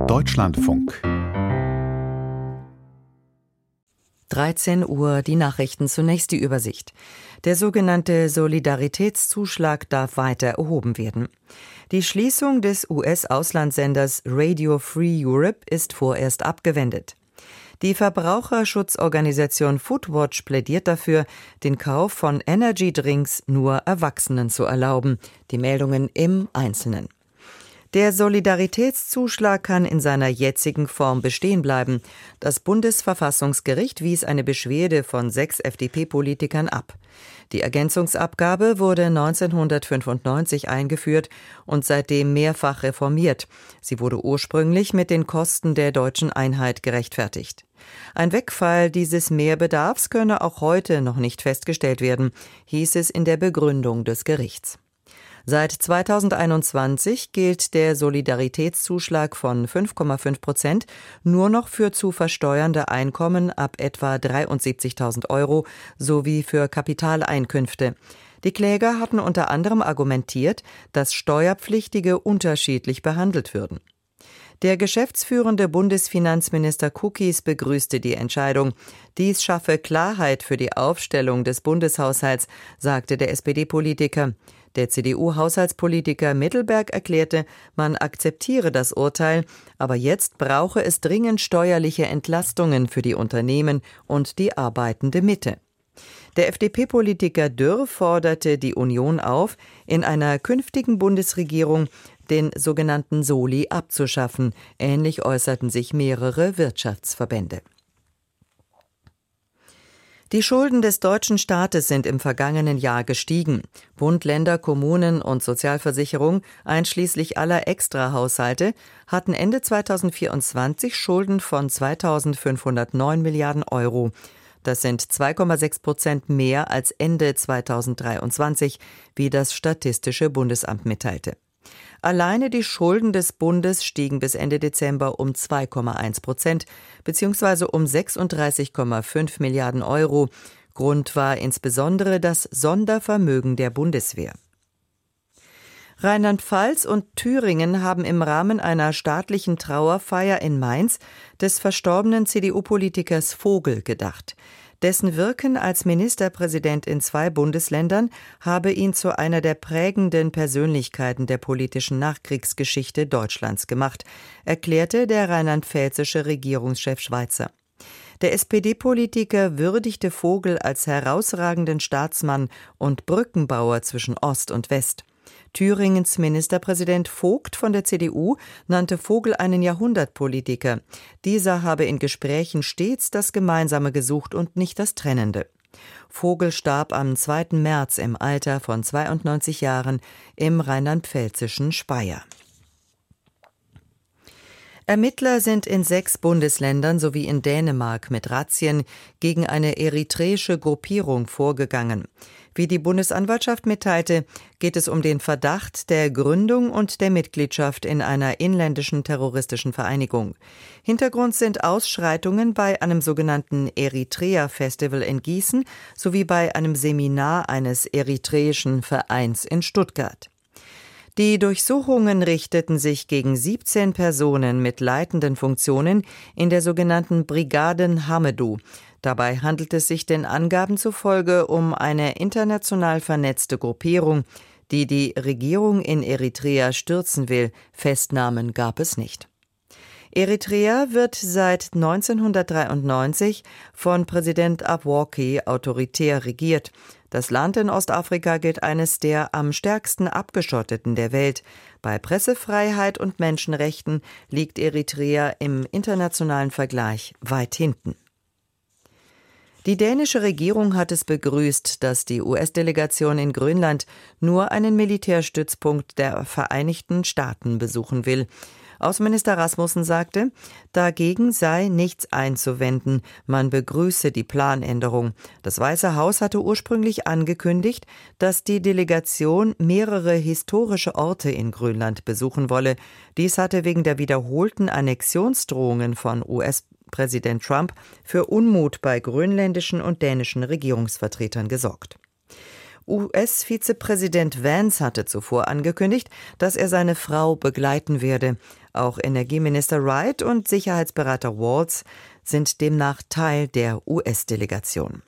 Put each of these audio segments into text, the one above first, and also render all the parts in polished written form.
Deutschlandfunk 13 Uhr, die Nachrichten, zunächst die Übersicht. Der sogenannte Solidaritätszuschlag darf weiter erhoben werden. Die Schließung des US-Auslandssenders Radio Free Europe ist vorerst abgewendet. Die Verbraucherschutzorganisation Foodwatch plädiert dafür, den Kauf von Energydrinks nur Erwachsenen zu erlauben. Die Meldungen im Einzelnen. Der Solidaritätszuschlag kann in seiner jetzigen Form bestehen bleiben. Das Bundesverfassungsgericht wies eine Beschwerde von 6 FDP-Politikern ab. Die Ergänzungsabgabe wurde 1995 eingeführt und seitdem mehrfach reformiert. Sie wurde ursprünglich mit den Kosten der deutschen Einheit gerechtfertigt. Ein Wegfall dieses Mehrbedarfs könne auch heute noch nicht festgestellt werden, hieß es in der Begründung des Gerichts. Seit 2021 gilt der Solidaritätszuschlag von 5,5% nur noch für zu versteuernde Einkommen ab etwa 73.000 € sowie für Kapitaleinkünfte. Die Kläger hatten unter anderem argumentiert, dass Steuerpflichtige unterschiedlich behandelt würden. Der geschäftsführende Bundesfinanzminister Kukis begrüßte die Entscheidung. Dies schaffe Klarheit für die Aufstellung des Bundeshaushalts, sagte der SPD-Politiker. Der CDU-Haushaltspolitiker Mittelberg erklärte, man akzeptiere das Urteil, aber jetzt brauche es dringend steuerliche Entlastungen für die Unternehmen und die arbeitende Mitte. Der FDP-Politiker Dürr forderte die Union auf, in einer künftigen Bundesregierung den sogenannten Soli abzuschaffen. Ähnlich äußerten sich mehrere Wirtschaftsverbände. Die Schulden des deutschen Staates sind im vergangenen Jahr gestiegen. Bund, Länder, Kommunen und Sozialversicherung, einschließlich aller Extrahaushalte, hatten Ende 2024 Schulden von 2.509 Milliarden €. Das sind 2,6% mehr als Ende 2023, wie das Statistische Bundesamt mitteilte. Alleine die Schulden des Bundes stiegen bis Ende Dezember um 2,1% bzw. um 36,5 Milliarden €. Grund war insbesondere das Sondervermögen der Bundeswehr. Rheinland-Pfalz und Thüringen haben im Rahmen einer staatlichen Trauerfeier in Mainz des verstorbenen CDU-Politikers Vogel gedacht. Dessen Wirken als Ministerpräsident in 2 Bundesländern habe ihn zu einer der prägenden Persönlichkeiten der politischen Nachkriegsgeschichte Deutschlands gemacht, erklärte der rheinland-pfälzische Regierungschef Schweizer. Der SPD-Politiker würdigte Vogel als herausragenden Staatsmann und Brückenbauer zwischen Ost und West. Thüringens Ministerpräsident Vogt von der CDU nannte Vogel einen Jahrhundertpolitiker. Dieser habe in Gesprächen stets das Gemeinsame gesucht und nicht das Trennende. Vogel starb am 2. März im Alter von 92 Jahren im rheinland-pfälzischen Speyer. Ermittler sind in 6 Bundesländern sowie in Dänemark mit Razzien gegen eine eritreische Gruppierung vorgegangen. Wie die Bundesanwaltschaft mitteilte, geht es um den Verdacht der Gründung und der Mitgliedschaft in einer inländischen terroristischen Vereinigung. Hintergrund sind Ausschreitungen bei einem sogenannten Eritrea-Festival in Gießen sowie bei einem Seminar eines eritreischen Vereins in Stuttgart. Die Durchsuchungen richteten sich gegen 17 Personen mit leitenden Funktionen in der sogenannten Brigaden Hamedu. Dabei handelt es sich den Angaben zufolge um eine international vernetzte Gruppierung, die die Regierung in Eritrea stürzen will. Festnahmen gab es nicht. Eritrea wird seit 1993 von Präsident Afwerki autoritär regiert. Das Land in Ostafrika gilt eines der am stärksten abgeschotteten der Welt. Bei Pressefreiheit und Menschenrechten liegt Eritrea im internationalen Vergleich weit hinten. Die dänische Regierung hat es begrüßt, dass die US-Delegation in Grönland nur einen Militärstützpunkt der Vereinigten Staaten besuchen will. Außenminister Rasmussen sagte, dagegen sei nichts einzuwenden, man begrüße die Planänderung. Das Weiße Haus hatte ursprünglich angekündigt, dass die Delegation mehrere historische Orte in Grönland besuchen wolle. Dies hatte wegen der wiederholten Annexionsdrohungen von US-Präsident Trump für Unmut bei grönländischen und dänischen Regierungsvertretern gesorgt. US-Vizepräsident Vance hatte zuvor angekündigt, dass er seine Frau begleiten werde. Auch Energieminister Wright und Sicherheitsberater Waltz sind demnach Teil der US-Delegation.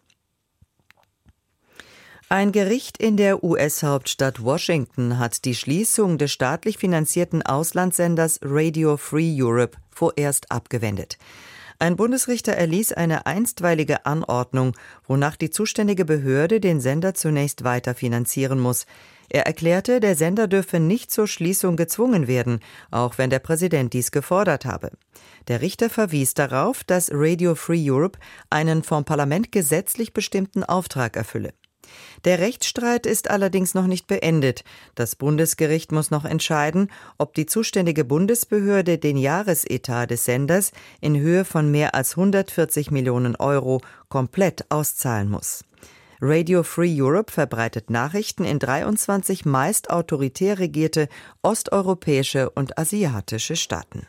Ein Gericht in der US-Hauptstadt Washington hat die Schließung des staatlich finanzierten Auslandssenders Radio Free Europe vorerst abgewendet. Ein Bundesrichter erließ eine einstweilige Anordnung, wonach die zuständige Behörde den Sender zunächst weiter finanzieren muss. Er erklärte, der Sender dürfe nicht zur Schließung gezwungen werden, auch wenn der Präsident dies gefordert habe. Der Richter verwies darauf, dass Radio Free Europe einen vom Parlament gesetzlich bestimmten Auftrag erfülle. Der Rechtsstreit ist allerdings noch nicht beendet. Das Bundesgericht muss noch entscheiden, ob die zuständige Bundesbehörde den Jahresetat des Senders in Höhe von mehr als 140 Millionen Euro komplett auszahlen muss. Radio Free Europe verbreitet Nachrichten in 23 meist autoritär regierte osteuropäische und asiatische Staaten.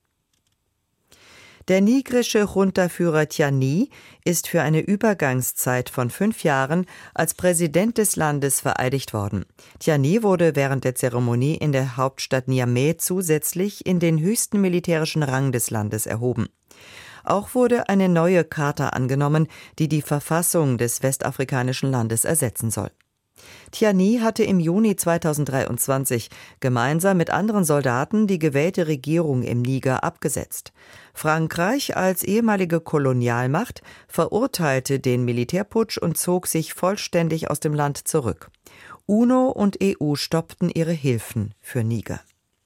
Der nigrische Junta-Führer Tiani ist für eine Übergangszeit von 5 Jahren als Präsident des Landes vereidigt worden. Tiani wurde während der Zeremonie in der Hauptstadt Niamey zusätzlich in den höchsten militärischen Rang des Landes erhoben. Auch wurde eine neue Charta angenommen, die die Verfassung des westafrikanischen Landes ersetzen soll. Tiani hatte im Juni 2023 gemeinsam mit anderen Soldaten die gewählte Regierung im Niger abgesetzt. Frankreich als ehemalige Kolonialmacht verurteilte den Militärputsch und zog sich vollständig aus dem Land zurück. UNO und EU stoppten ihre Hilfen für Niger.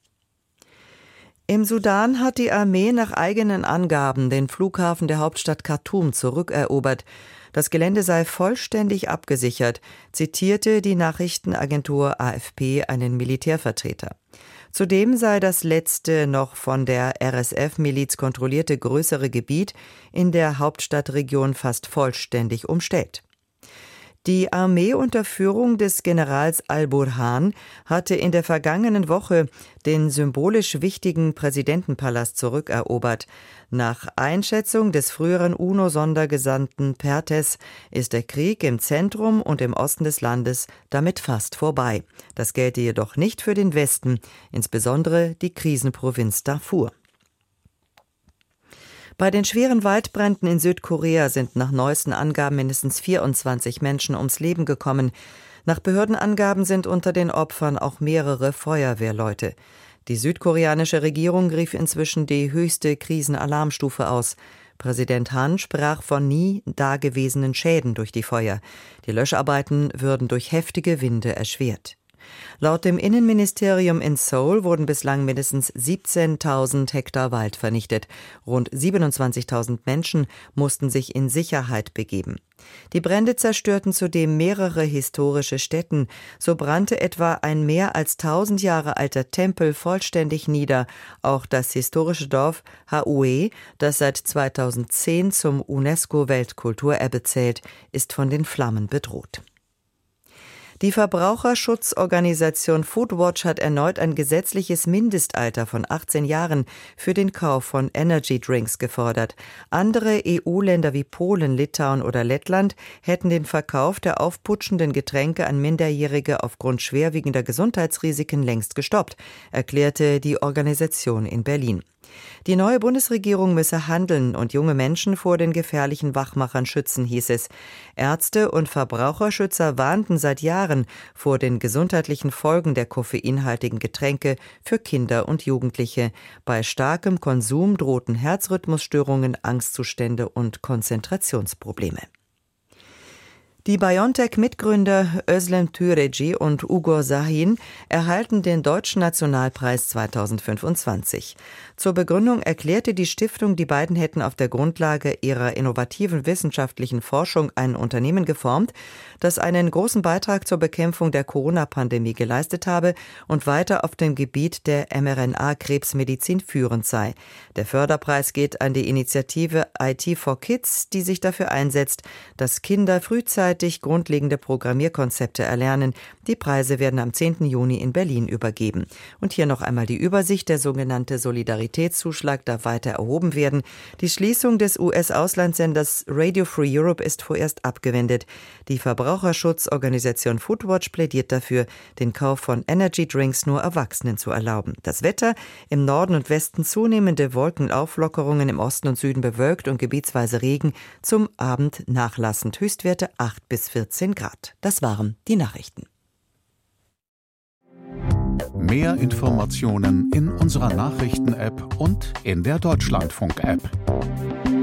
Im Sudan hat die Armee nach eigenen Angaben den Flughafen der Hauptstadt Khartoum zurückerobert. Das Gelände sei vollständig abgesichert, zitierte die Nachrichtenagentur AFP einen Militärvertreter. Zudem sei das letzte noch von der RSF-Miliz kontrollierte größere Gebiet in der Hauptstadtregion fast vollständig umstellt. Die Armee unter Führung des Generals al-Burhan hatte in der vergangenen Woche den symbolisch wichtigen Präsidentenpalast zurückerobert. Nach Einschätzung des früheren UNO-Sondergesandten Perthes ist der Krieg im Zentrum und im Osten des Landes damit fast vorbei. Das gelte jedoch nicht für den Westen, insbesondere die Krisenprovinz Darfur. Bei den schweren Waldbränden in Südkorea sind nach neuesten Angaben mindestens 24 Menschen ums Leben gekommen. Nach Behördenangaben sind unter den Opfern auch mehrere Feuerwehrleute. Die südkoreanische Regierung rief inzwischen die höchste Krisenalarmstufe aus. Präsident Han sprach von nie dagewesenen Schäden durch die Feuer. Die Löscharbeiten würden durch heftige Winde erschwert. Laut dem Innenministerium in Seoul wurden bislang mindestens 17.000 Hektar Wald vernichtet. Rund 27.000 Menschen mussten sich in Sicherheit begeben. Die Brände zerstörten zudem mehrere historische Stätten. So brannte etwa ein mehr als 1000 Jahre alter Tempel vollständig nieder. Auch das historische Dorf Haue, das seit 2010 zum UNESCO-Weltkulturerbe zählt, ist von den Flammen bedroht. Die Verbraucherschutzorganisation Foodwatch hat erneut ein gesetzliches Mindestalter von 18 Jahren für den Kauf von Energydrinks gefordert. Andere EU-Länder wie Polen, Litauen oder Lettland hätten den Verkauf der aufputschenden Getränke an Minderjährige aufgrund schwerwiegender Gesundheitsrisiken längst gestoppt, erklärte die Organisation in Berlin. Die neue Bundesregierung müsse handeln und junge Menschen vor den gefährlichen Wachmachern schützen, hieß es. Ärzte und Verbraucherschützer warnten seit Jahren vor den gesundheitlichen Folgen der koffeinhaltigen Getränke für Kinder und Jugendliche. Bei starkem Konsum drohten Herzrhythmusstörungen, Angstzustände und Konzentrationsprobleme. Die BioNTech-Mitgründer Özlem Türeci und Ugur Sahin erhalten den Deutschen Nationalpreis 2025. Zur Begründung erklärte die Stiftung, die beiden hätten auf der Grundlage ihrer innovativen wissenschaftlichen Forschung ein Unternehmen geformt, das einen großen Beitrag zur Bekämpfung der Corona-Pandemie geleistet habe und weiter auf dem Gebiet der mRNA-Krebsmedizin führend sei. Der Förderpreis geht an die Initiative IT for Kids, die sich dafür einsetzt, dass Kinder frühzeitig gleichzeitig grundlegende Programmierkonzepte erlernen. Die Preise werden am 10. Juni in Berlin übergeben. Und hier noch einmal die Übersicht. Der sogenannte Solidaritätszuschlag darf weiter erhoben werden. Die Schließung des US-Auslandssenders Radio Free Europe ist vorerst abgewendet. Die Verbraucherschutzorganisation Foodwatch plädiert dafür, den Kauf von Energy Drinks nur Erwachsenen zu erlauben. Das Wetter: im Norden und Westen zunehmende Wolkenauflockerungen, im Osten und Süden bewölkt und gebietsweise Regen, zum Abend nachlassend, Höchstwerte 8 bis 14 Grad. Das waren die Nachrichten. Mehr Informationen in unserer Nachrichten-App und in der Deutschlandfunk-App.